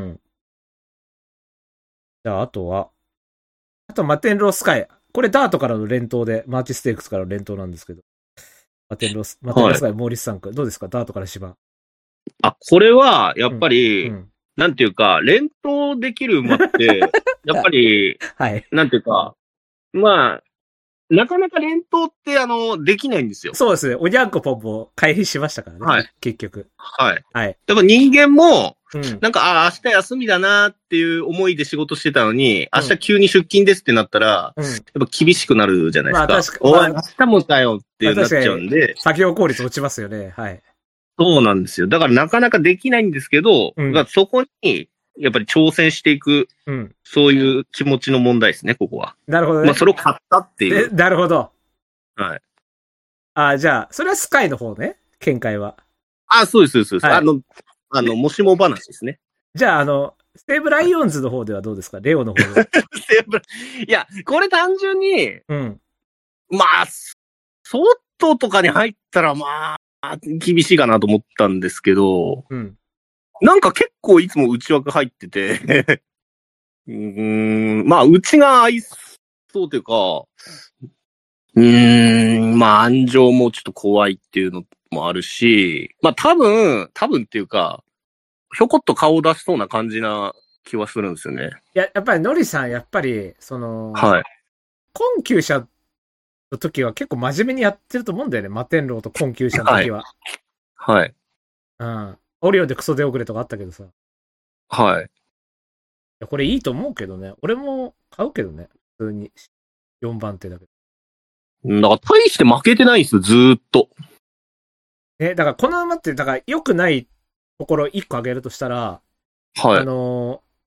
じゃあ、あとは、あとマテンロースカイ。これダートからの連投で、マーチステークスからの連投なんですけど。マテンロース、マテンロースカイ、モーリスさんく、どうですかダートから芝。 あ、これは、やっぱり、うんうん、なんていうか、連投できる馬って、やっぱり、 はい。 なんていうか、まあ、なかなか連投って、あの、できないんですよ。 そうですね。おにゃんこぽんも回避しましたからね。 はい。 結局。 はい。 はい。 やっぱ人間も、うん、なんか、ああ、明日休みだなっていう思いで仕事してたのに、明日急に出勤ですってなったら、うん、やっぱ厳しくなるじゃないですか。まあ確かに。おい、明日もかよってなっちゃうんで。 作業効率落ちますよね。はい。 そうなんですよ。だからなかなかできないんですけど、うん、まあそこに、やっぱり挑戦していく、うん、そういう気持ちの問題ですね、ここは。 なるほどね。 まあそれを買ったっていう。 なるほど。 はい。 あ、じゃあ、それはスカイの方ね、見解は。 あ、そうです、そうです。はい、あの、あの、もしも話ですね。 じゃあ、あの、西武ライオンズの方ではどうですかレオの方で。 西武、いや、これ単純に、うん。まあ、外とかに入ったら、まあ、厳しいかなと思ったんですけど、うん。なんか結構いつも内枠入ってて、うーん、まあ、内が合いそうというか、うーん、まあ、安城もちょっと怖いっていうのもあるし、まあ多分、多分っていうか、ひょこっと顔を出しそうな感じな気はするんですよね。 いや、やっぱりノリさん、やっぱり、その、 はい。 困窮者の時は結構真面目にやってると思うんだよね。摩天楼と困窮者の時は。 はい。はい。 うん。オリオンでクソ出遅れとかあったけどさ。 はい。いや、これいいと思うけどね。俺も買うけどね。普通に。よんばん手だけど。だから大して負けてないんですよ、ずーっと。 ね、だからこの馬って、だから良くないところいっこ挙げるとしたら、はい。あの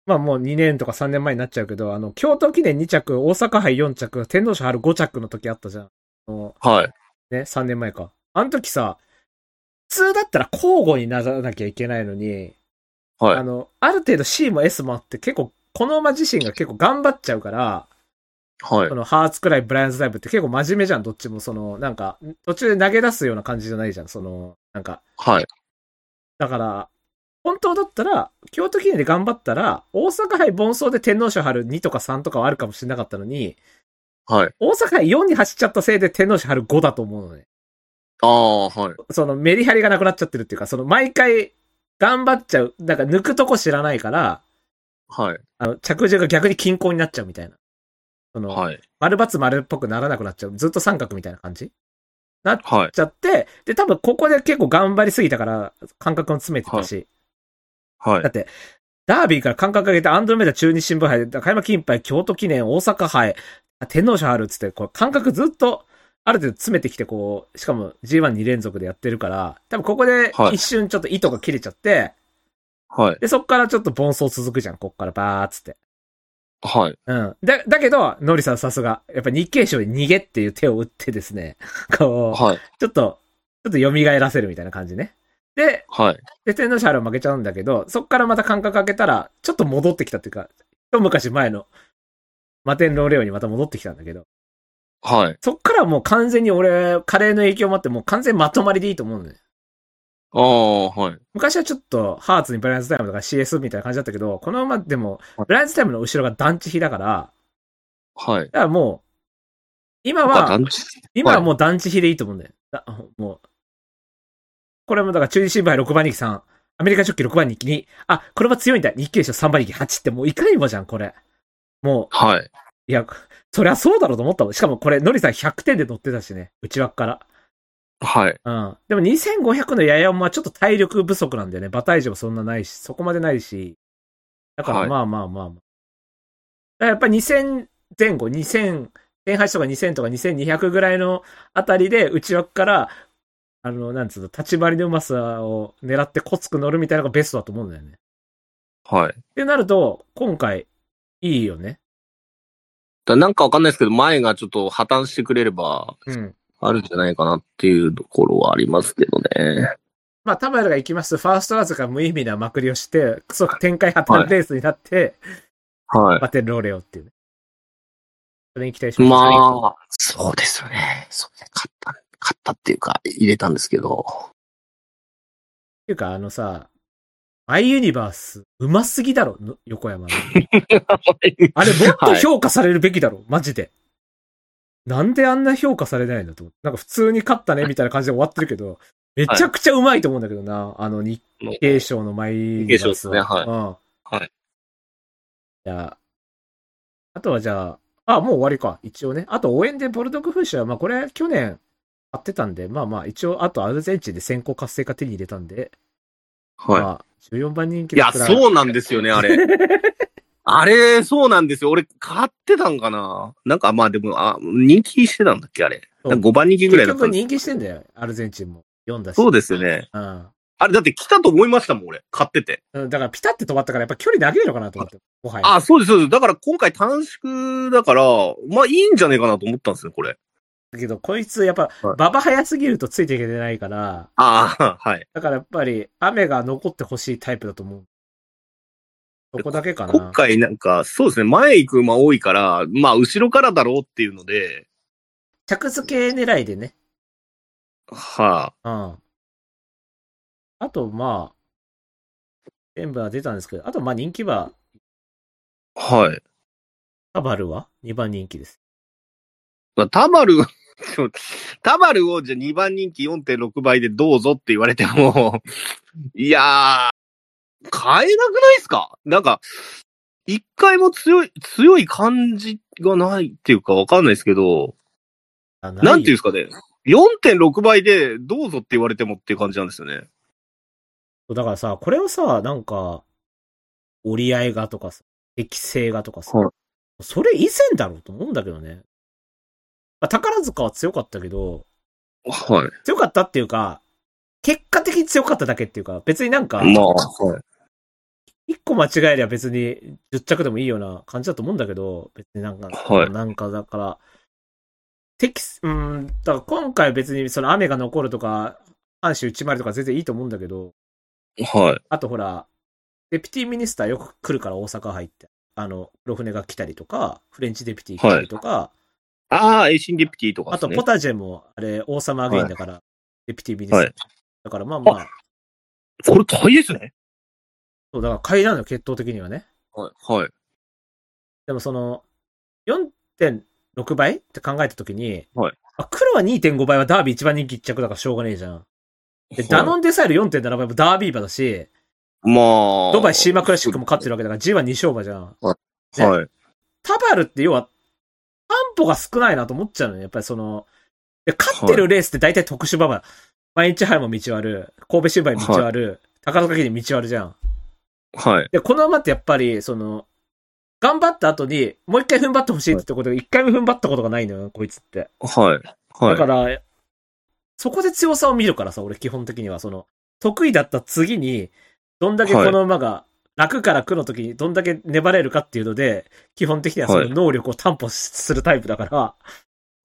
まあもうにねんとかさんねんまえになっちゃうけど、あの、京都記念に着、大阪杯よん着、天皇賞春ご着の時あったじゃん。 はい。 ね、さんねんまえか。あの時さ、普通だったら交互にならなきゃいけないのに、 はい。 あの、ある程度 C も S もあって結構、この馬自身が結構頑張っちゃうから、 はい。 そのハーツクライブ、ブライアンズタイプって結構真面目じゃん、どっちも。その、なんか、途中で投げ出すような感じじゃないじゃん、その、なんか。 はい。 だから、本当だったら、京都記念で頑張ったら、大阪杯盆走で天皇賞春にとかさんとかはあるかもしれなかったのに、 はい。 大阪杯よんに走っちゃったせいで天皇賞春ごだと思うのね。 ああ、はい。 そのメリハリがなくなっちゃってるっていうか、その毎回頑張っちゃう。だから抜くとこ知らないから、 はい。 あの、着順が逆に均衡になっちゃうみたいな。その、 はい。 丸×丸っぽくならなくなっちゃう。ずっと三角みたいな感じなっはい。 ちゃって、で、多分ここで結構頑張りすぎたから、感覚を詰めてたし。 はいだっ。て、ダービーから感覚上げてアンドロメダ中日新聞杯、高山金杯、京都記念、大阪杯、天皇賞あるっつって、こう感覚ずっと、ある程度詰めてきて、こう、しかも ジーワンに 連続でやってるから、多分ここで一瞬ちょっと糸が切れちゃって、 はい。 で、そっからちょっと盆走続くじゃん、こっからバーっつって。 はい。 うん。だ、だけど、ノリさんさすが、やっぱ日経賞に逃げっていう手を打ってですね、こう、 はい。 ちょっと、ちょっと蘇らせるみたいな感じね。で、 はい。 で、天皇賞は負けちゃうんだけど、そっからまた間隔開けたら、ちょっと戻ってきたっていうか、一昔前の、マテンローレオにまた戻ってきたんだけど、 はい。 そっからもう完全に俺、カレーの影響もあって、もう完全まとまりでいいと思うんだよ。 ああ、はい。 昔はちょっと、ハーツにブライアンズタイムとか シーエス みたいな感じだったけど、このままでも、ブライアンズタイムの後ろが団地比だから、 はい。 だからもう、今は、今はもうう団地比でいいと思うんだよ。だもう、これもだから中日新聞杯ろくばん人気さん、アメリカジョッキーろくばん人気に、あ、これは強いんだ。日経賞さんばん人気はちってもういかにもじゃん、これ。もう、 はい。 いや、そりゃそうだろうと思ったもん。しかもこれ、ノリさんひゃくてんで乗ってたしね、内枠から。 はい。 うん。でもにせんごひゃくのややもはちょっと体力不足なんだよね。馬体重もそんなないし、そこまでないし。だからまあまあまあまあ。だからやっぱりにせんぜん後、にせん、せんはちとかにせんとかにせんにひゃくぐらいのあたりで内枠から、あの、なんつうの、立ち回りのうまさを狙ってコツく乗るみたいなのがベストだと思うんだよね。 はい。 ってなると、今回、いいよね。 だなんかわかんないですけど、前がちょっと破綻してくれれば、うん。あるんじゃないかなっていうところはありますけどね。 まあ、田村が行きますと、ファーストラズが無意味なまくりをして、クソ展開破綻レースになって、 はい。 バテンローレオっていうね。それに期待します。 まあ、そうですよね。そうね。勝った、勝ったっていうか、入れたんですけど。 っていうか、あのさ、マイユニバース、うますぎだろ、横山の。あれ、もっと評価されるべきだろ、はい、マジで。なんであんな評価されないんだと思って。なんか普通に勝ったねみたいな感じで終わってるけど、めちゃくちゃうまいと思うんだけどな、はい、あの日経賞のマイユニバースは。日経賞ですね、はい。うん。 はい。 じゃあ、あとはじゃあ、あ、もう終わりか、一応ね。あと応援でボルドグフーシュは、まあこれ去年買ってたんで、まあまあ一応、あとアルゼンチンで先行活性化手に入れたんで、 はい。 まあ、じゅうよんばん人気だったら。いや、そうなんですよね、あれ。あれ、そうなんですよ。俺、買ってたんかななんか、まあでも、あ、人気してたんだっけあれ。ごばん人気ぐらいだったん結局人気してんだよ。アルゼンチンも。よんだし。 そうですよね。 うん。 あれ、だって来たと思いましたもん、俺。買ってて。 うん、だからピタって止まったから、やっぱ距離長いのかなと思って。もはや。 あ、そうです、そうです。だから今回短縮だから、まあいいんじゃねえかなと思ったんですよ、これ。 だけど、こいつ、やっぱ、馬場早すぎるとついていけてないから。 ああ、はい。 だからやっぱり、雨が残ってほしいタイプだと思う。そこだけかな。 今回なんか、そうですね、前行く馬多いから、まあ、後ろからだろうっていうので。 着付け狙いでね。 はあ。うん。あと、まあ、全部は出たんですけど、あと、まあ、人気馬。 はい。 タバルはにばん人気です。 タバル、タバルをじゃにばん人気 よんてんろく 倍でどうぞって言われても、いやー、買えなくないですか？なんか、一回も強い、強い感じがないっていうかわかんないですけど、なんていうんですかね。よんてんろく 倍でどうぞって言われてもっていう感じなんですよね。 だからさ、これをさ、なんか、折り合いがとかさ、適正がとかさ、はい、それ以前だろうと思うんだけどね。まあ、宝塚は強かったけど、 はい。 強かったっていうか、結果的に強かっただけっていうか、別になんか、 まあ、はい。 一個間違えりゃ別にじゅっ着でもいいような感じだと思うんだけど、別になんか、 はいなんかだから、テキス、うん、だから今回別にその雨が残るとか、阪神内回りとか全然いいと思うんだけど、 はい。 あとほら、デピティミニスターよく来るから大阪入って、あの、黒船が来たりとか、フレンチデピティ来たりとか、はい、 ああ、エイシンデピティとか、ね、 あとポタジェも、あれ、王様アゲインだから、はい、デピティミニスター。はい、だからまあまあ。あ、 これ大変ですね。 そう、だから買いなのよ、決闘的にはね。 はい。はい。 でもその、よんてんろく 倍って考えたときに、 はい。 あ、黒は にてんご 倍はダービー一番人気一着だからしょうがねえじゃん。で、はい、ダノンデサイル よんてんなな 倍もダービー馬だし、 まあ。 ドバイシーマクラシックも勝ってるわけだから ジーワンに 勝馬じゃん。 はい。はい。 タバルって要は、担保が少ないなと思っちゃうのよ。やっぱりその、で勝ってるレースって大体特殊馬場。毎日杯も道ある。神戸新馬に道ある。はい、高塚記に道あるじゃん。 はい。 で、この馬ってやっぱり、その、頑張った後に、もう一回踏ん張ってほしいってことで、一回も踏ん張ったことがないのよ、こいつって。 はい。はい。 だから、そこで強さを見るからさ、俺基本的には、その、得意だった次に、どんだけこの馬が、楽から苦の時にどんだけ粘れるかっていうので、基本的にはその能力を担保するタイプだから、はい、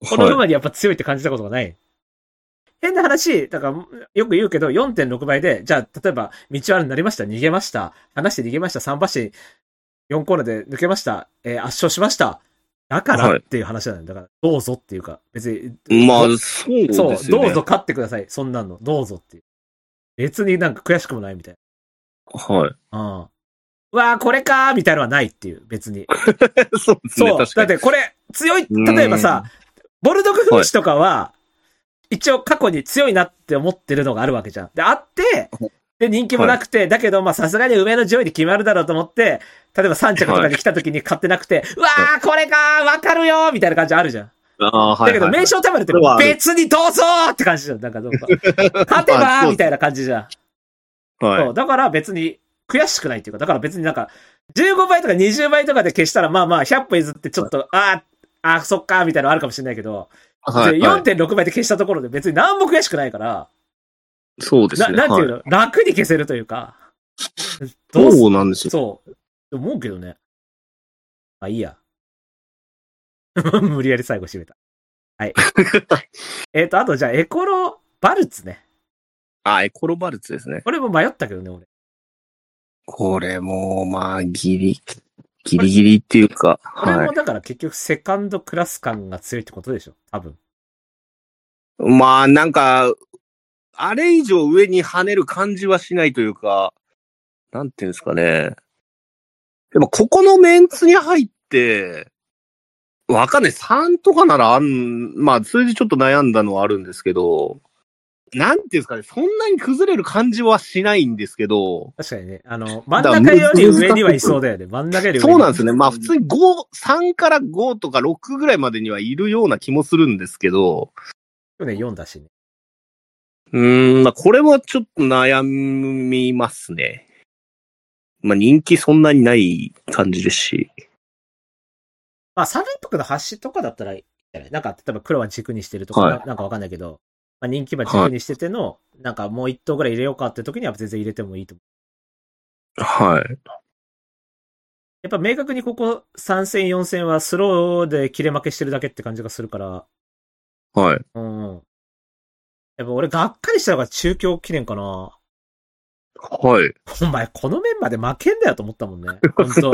この馬にやっぱ強いって感じたことがない。変な話、だから、よく言うけど、よんてんろく 倍で、じゃあ、例えば、道悪になりました、逃げました、離して逃げました、さん馬身、よんコーナーで抜けました、えー、圧勝しました。だからっていう話なんだよ。だから、どうぞっていうか、別に。まあ、そうですね。 そう、どうぞ勝ってください。そんなんの、どうぞっていう。別になんか悔しくもないみたいな。はい。 うん。うわー、これかーみたいなのはないっていう、別に。 そうですね。 そう。だってこれ、強い、例えばさ、ボルドグフーシとかは、一応過去に強いなって思ってるのがあるわけじゃん。で、あって、で、人気もなくて、はい、だけど、ま、さすがに上の上位で決まるだろうと思って、例えばさん着とかに来た時に買ってなくて、はい、うわー、これかーわかるよーみたいな感じあるじゃん。 あはい、 だけど、名称たまるって別にどうぞーって感じじゃん。なんかどうか。勝てばーみたいな感じじゃん。はい。そう。だから別に悔しくないっていうか、だから別になんか、じゅうごばいとかにじゅうばいとかで消したら、まあまあ、ひゃく歩譲ってちょっと、はい、あー、あー、そっかーみたいなのあるかもしれないけど、はい、よんてんろく 倍で消したところで別に何も悔しくないから、 そうですね。 な、なんていうの、はい、楽に消せるというか。 どうそうなんですよ。 そう。思うけどね。まあいいや。無理やり最後締めた。はい。えっと、あとじゃあエコロバルツね。 あ、エコロバルツですね。 これも迷ったけどね、俺。 これも、まあ、ギリ、ギリギリっていうか。 これもだから結局セカンドクラス感が強いってことでしょ、多分。 まあ、なんか、あれ以上上に跳ねる感じはしないというか、なんていうんですかね。でも、ここのメンツに入って、わかんない。さんとかならあん、まあ、数字ちょっと悩んだのはあるんですけど、なんていうんですかね、そんなに崩れる感じはしないんですけど。 確かにね、あの、真ん中より上にはいそうだよね。真ん中より上に。 そうなんですよね。まあ、普通にご、さんからごとかろくぐらいまでにはいるような気もするんですけど。 去年よんだしね。 うーん、まあ、これはちょっと悩みますね。まあ、人気そんなにない感じですし。 まあ、さん連服の端とかだったらいいんじゃない？なんか、例えば黒は軸にしてるとか、はい、なんかわかんないけど、まあ、人気馬軸にしてての、はい、なんかもう一頭ぐらい入れようかって時には全然入れてもいいと思う。はい。 やっぱ明確にここさん戦よん戦はスローで切れ負けしてるだけって感じがするから。 はい。 うん。やっぱ俺がっかりしたのが中京記念かな。 はい。 お前このメンバーで負けんだよと思ったもんね。本当。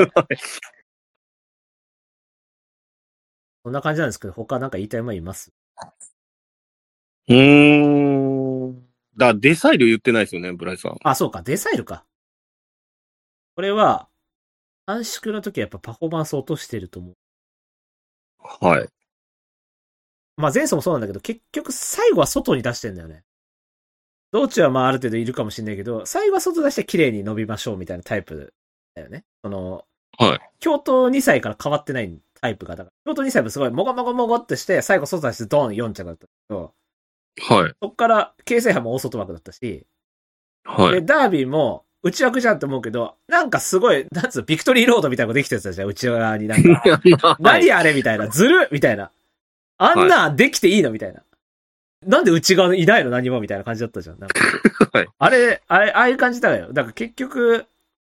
こんな感じなんですけど、他なんか言いたい馬います？ うーん。だ、デサイル言ってないですよね、ブライさん。 あ、そうか、デサイルか。これは、短縮の時はやっぱパフォーマンスを落としてると思う。 はい。 まあ前走もそうなんだけど、結局最後は外に出してんだよね。道中はまあある程度いるかもしれないけど、最後は外出して綺麗に伸びましょうみたいなタイプだよね。その、 はい。 京都にさいから変わってないタイプが、だから、京都にさいもすごいもごもごもごってして、最後外出してドーンよん着だったけど、 はい。 そっから、京成杯も大外枠だったし、 はい。 で、ダービーも、内枠じゃんって思うけど、なんかすごい、なんつう、ビクトリーロードみたいなことできてたじゃん、内側になんか。何あれみたいな。ずるみたいな。あんな、できていいのみたいな。なんで内側いないの何もみたいな感じだったじゃん。なんかはい。あれ、あれ、ああいう感じだよ。だから結局、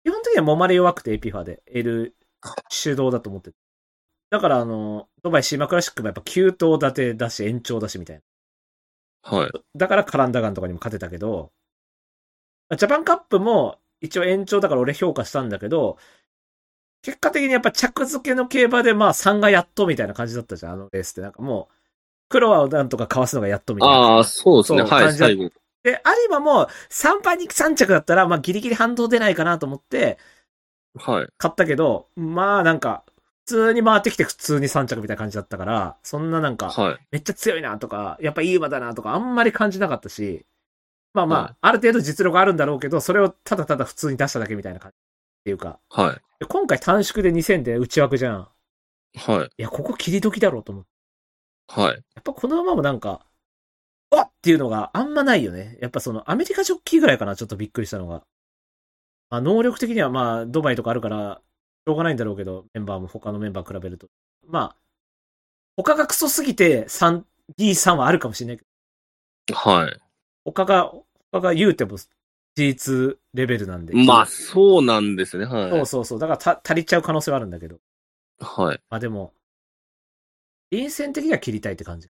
基本的には揉まれ弱くてエピファで L 手動だと思ってて。だからあの、ドバイシーマクラシックもやっぱきゅう頭立てだし延長だしみたいな。はい。 だからカランダガンとかにも勝てたけど、ジャパンカップも一応延長だから俺評価したんだけど、結果的にやっぱ着付けの競馬でまあさんがやっとみたいな感じだったじゃん、あのレースって。なんかもう、黒はなんとかかわすのがやっとみたいな。 ああ、そうですね。はい、最後。 で、有馬もさんばんにさん着だったら、まあギリギリ反動出ないかなと思って、 はい。 買ったけど、まあなんか、普通に回ってきて普通にさん着みたいな感じだったから、そんななんか、めっちゃ強いなとか、やっぱいい馬だなとか、あんまり感じなかったし、まあまあ、はい、ある程度実力あるんだろうけど、それをただただ普通に出しただけみたいな感じっていうか、 はい。 今回短縮でにせんで内枠じゃん。 はい。 いや、ここ切り時だろうと思って。 はい。 やっぱこの馬もなんか、わっっていうのがあんまないよね。やっぱそのアメリカジョッキーぐらいかな、ちょっとびっくりしたのが。まあ能力的にはまあドバイとかあるから、しょうがないんだろうけど、メンバーも他のメンバー比べると。まあ、他がクソすぎて スリーディースリー はあるかもしれないけど。はい。 他が、他が言うても ジーツー レベルなんで。 まあ、そうなんですね。はい。 そうそうそう。だからた足りちゃう可能性はあるんだけど。 はい。 まあでも、臨戦的には切りたいって感じ。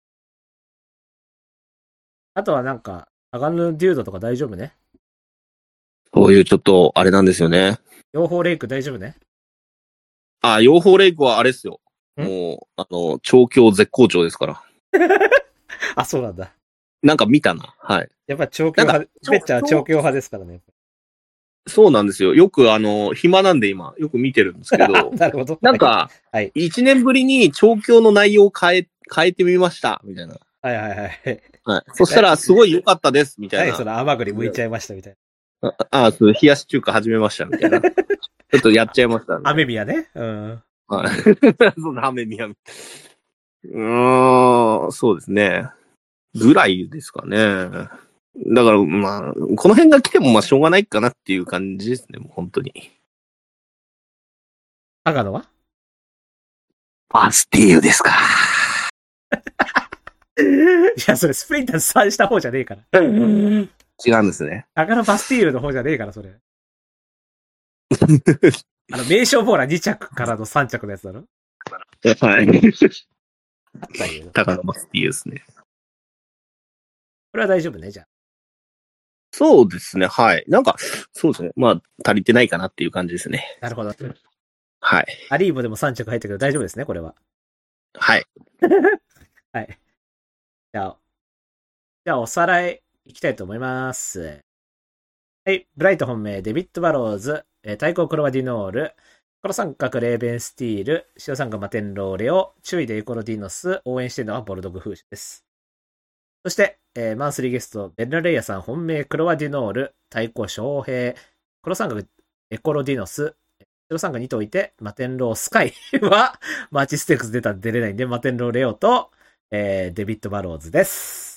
あとはなんか、アガヌデュードとか大丈夫ね。 そういうちょっと、あれなんですよね。 養蜂レイク大丈夫ね。 あ、養蜂レイクはあれですよ。もう、あの、調教絶好調ですから。 あ、そうなんだ。 なんか見たな。はい。 やっぱ調教派、めっちゃ調教派ですからね。 そうなんですよ。よくあの、暇なんで今、よく見てるんですけど。 なるほど。 なんか、 はい。 一年ぶりに調教の内容を変え、変えてみました、みたいな。 はいはいはい。 はい。そしたら、すごい良かったです、みたいな。 はい、その甘栗剥いちゃいました、みたいな。ああ、そう、冷やし中華始めました、みたいな。ちょっとやっちゃいました、ね。 アメミヤね。うん。 はい。そのアメミヤ。うーん、そうですね。ぐらいですかね。だから、まあ、この辺が来てもまあしょうがないかなっていう感じですね、もう本当に。 赤野はバスティーユですか。 いや、それスプリンターさんした方じゃねえから。違うんですね。 赤野バスティーユの方じゃねえから、それ。あの、名称ボーラーに着からのさん着のやつだろはい。 あったよ。 高野バスティーユですね。 これは大丈夫ね、じゃあ。 そうですね、はい。なんか、そうですね。まあ、足りてないかなっていう感じですね。 なるほど。 はい。 アリーボでもさん着入ったけど大丈夫ですね、これは。 はい。 はい。じゃあ、じゃあおさらいいきたいと思います。はい。ブライト本命、デビッド・バローズ、えー、対抗クロワディノール、黒三角レーベンスティール、白三角マテンローレオ、注意でエコロディノス、応援しているのはボルドグフーシュです。そして、えー、マンスリーゲスト、ベルナレイヤさん本命、クロワディノール、対抗翔平、黒三角エコロディノス、白三角にといて、マテンロースカイは、マーチステークス出たんで出れないんで、マテンローレオと、えー、デビッド・バローズです。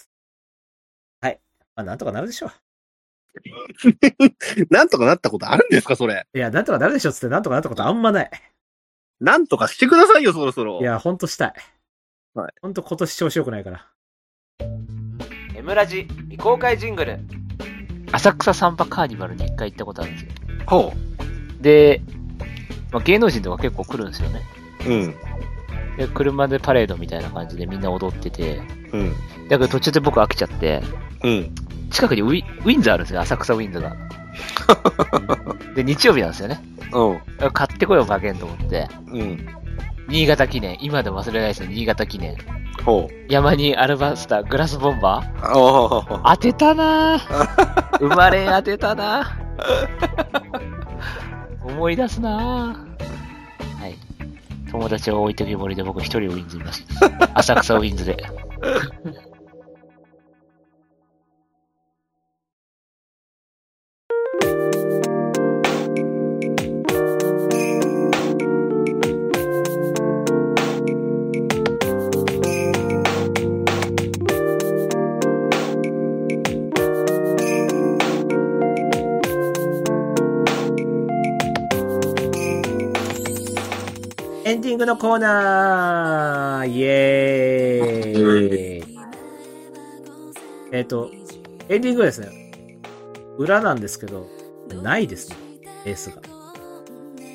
はい。まあ、なんとかなるでしょう。 なんとかなったことあるんですか、それ。 いや、なんとかなるでしょっつって、なんとかなったことあんまない。 なんとかしてくださいよ、そろそろ。 いや、ほんとしたい。 はい。 ほんと今年調子良くないから。 エムラジ未公開ジングル。 浅草サンバカーニバルに一回行ったことあるんですよ。 ほう。で、まあ、芸能人とか結構来るんですよね。 うん。 で、車でパレードみたいな感じでみんな踊ってて、 うん。 だけど途中で僕飽きちゃって、 うん。 近くにウィウィンズあるんですよ、浅草ウィンズが。で、日曜日なんですよね。 うん。 買ってこよう、馬券と思って。 うん。 新潟記念、今でも忘れないですよ、新潟記念。 ほう。 山にアルバスター、グラスボンバーお当てたなぁ。生まれ当てたなぁ。思い出すなぁ。はい。友達を置いてけぼりで僕一人ウィンズいます。浅草ウィンズで。 エンディングのコーナーイエーイえっと、エンディングはですね、裏なんですけど、ないですね、レースが。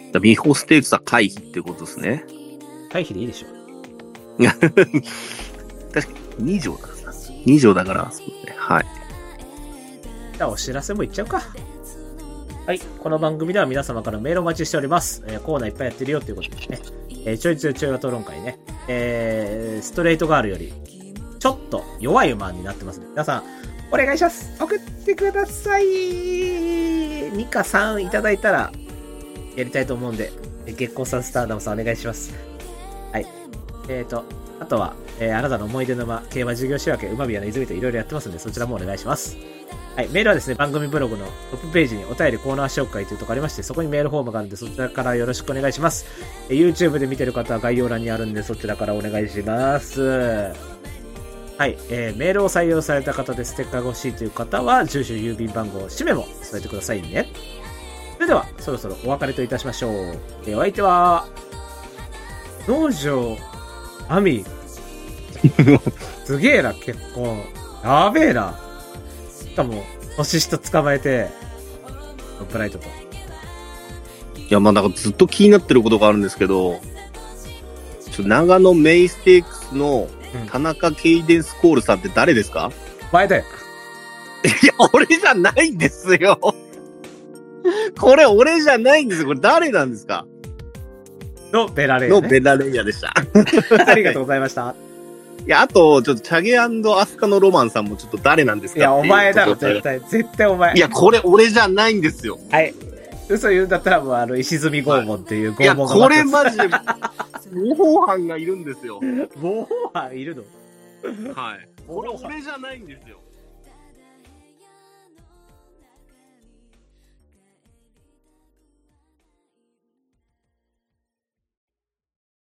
美穂ステークスは回避ってことですね。 回避でいいでしょ。 確かにに条だから。に条だから、そうですね。はい。 じゃあお知らせもいっちゃうか。はい。この番組では皆様からメールをお待ちしております。えー、コーナーいっぱいやってるよということですね。えー、ちょいちょいちょい討論会ね。えー、ストレートガールより、ちょっと弱い馬になってますね。皆さん、お願いします。送ってください。にかさんいただいたら、やりたいと思うんで、月光さんスターダムさんお願いします。はい。えーと、あとは、えー、あなたの思い出の馬、競馬事業仕分け、馬宮の泉といろいろやってますんで、そちらもお願いします。はい。メールはですね、番組ブログのトップページにお便りコーナー紹介というところありまして、そこにメールフォームがあるんで、そちらからよろしくお願いします。えー、YouTube で見てる方は概要欄にあるんで、そちらからお願いします。はい。えー、メールを採用された方でステッカーが欲しいという方は、住所、郵便番号、氏名も添えてくださいね。それでは、そろそろお別れといたしましょう。えー、お相手は、農場、アミ。すげえな、結婚。やべえな。しかも、年下捕まえて、ブライトと。 いや、まあ、なんかずっと気になってることがあるんですけど、ちょ長野メイステークスの田中ケイデンスコールさんって誰ですか？ 前だよ。 いや、俺じゃないんですよ。これ俺じゃないんですよ。これ誰なんですか？ のベラレイヤ、ね。 のベラレイヤでした。 ありがとうございました。 いや、あと、ちょっと、チャゲ&アスカのロマンさんもちょっと誰なんですか？ いや、お前だろ、絶対。絶対お前。 いや、これ俺じゃないんですよ。 はい。嘘言うんだったら、もう、あの、石積拷問っていう拷問が、 はい。いや、これマジで、模倣犯がいるんですよ。 模倣犯いるの？ はい。これ俺じゃないんですよ。